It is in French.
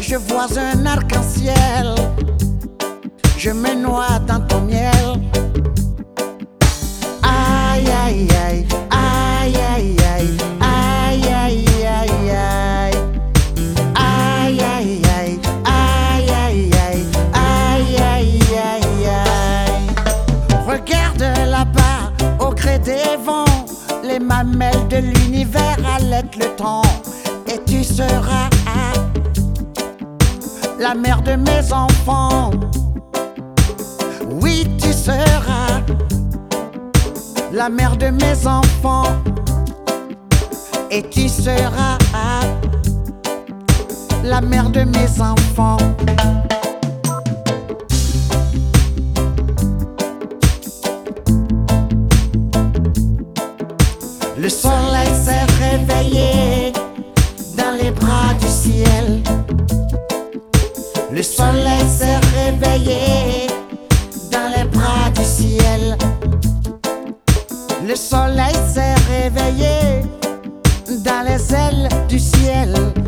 je vois un arc-en-ciel, je me noie dans ton miel. Aïe aïe aïe, aïe aïe aïe, aïe aïe aïe aïe, aïe aïe aïe, aïe aïe aïe, aïe aïe aïe aïe. Regarde là-bas au gré des vents, les mamelles de l'univers allaitent le temps, et tu seras la mère de mes enfants. Oui, tu seras la mère de mes enfants, et tu seras la mère de mes enfants. Le soleil s'est réveillé dans les bras du ciel. Le soleil s'est réveillé dans les bras du ciel. Le soleil s'est réveillé dans les ailes du ciel.